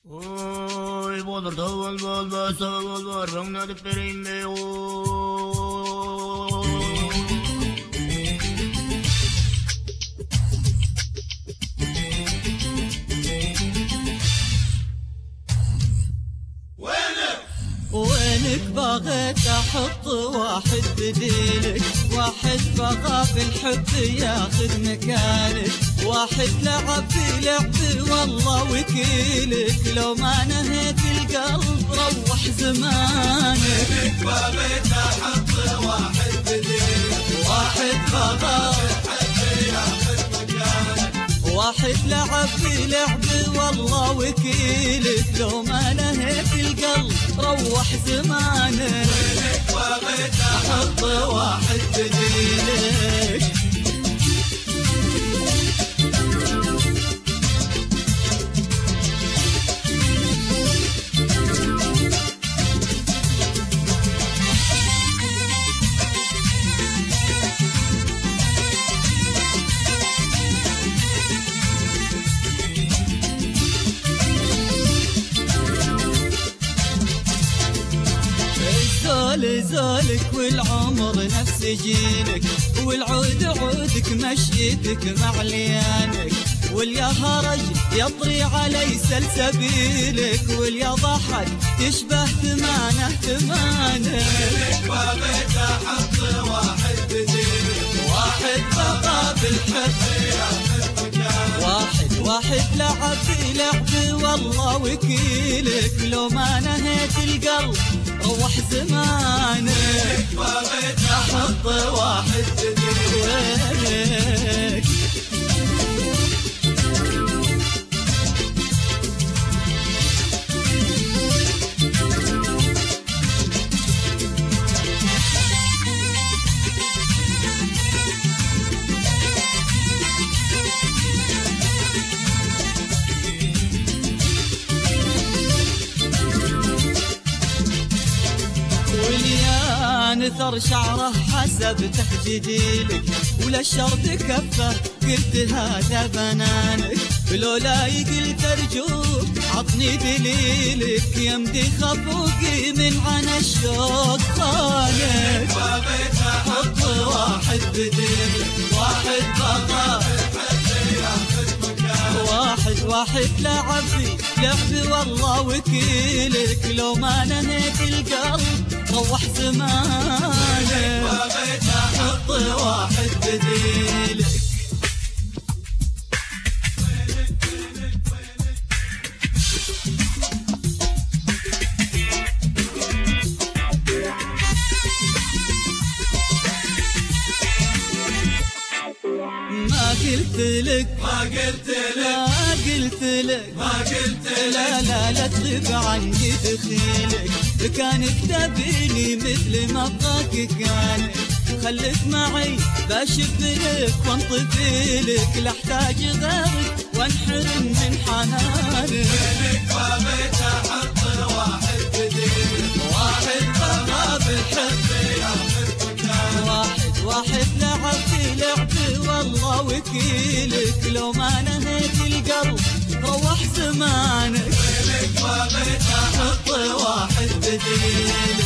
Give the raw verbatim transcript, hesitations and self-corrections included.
Oy, bodur tavul bol basa bol var, rangna dip vereyim be oy. وينك بغيت احط واحد بديلك، واحد بغى في الحب ياخذ مكانك، واحد لعب في لعب والله وكيلك، لو ما نهيت القلب روح زمانك. وينك بغيت احط واحد بديلك، واحد بغى في الحب ياخذ مكانك، واحد لعب في لعب والله وكيلك، لو ما نهيت القلب روح زمانك. وينك بغيت احط واحد بديلك. زول زولك والعمر نفس جيلك، والعود عودك مشيتك مع ليانك، واليا هرج يطري علي سلسبيلك، واليا ضحك تشبه ثمانه ثمانك. وينك بغيت احط واحد بديلك، واحد بقى بالحب ياخذ مكانك، واحد واحد لعب في لعب والله وكيلك، لو ما نهيت القلب روح زمانك. بغيت احط واحد بديلك. نثر شعره حسب تهجديلك، ولا الشرط كفه قلت هذا بنانك، لولا قلت ارجوك عطني دليلك، يمدي خفوقي من عنا الشوق خانك. بغيت حط واحد بديلك، واحد بقى ياخذ مكانك، واحد واحد لعب في لعب والله وكيلك، لو ما نهيت القلب روح زمانك. بغيت حط واحد بديلك. ما قلت لك ما قلت لك ما قلت لك ما قلت لك لا لا لا تغيب عني دخيلك، كانك تبيني مثل ما ابغاك كانك، خليك معي بشب لك وانطفي لك، لا احتاج غيرك وانحرم من حنانك. وينك بغيت احط واحد بديلك، واحد بقى بالحب ياخذ مكانك، واحد واحد لعب في لعب والله وكيلك، لو ما نهيت القلب روح زمانك. وينك بغيت حط واحد بديلك.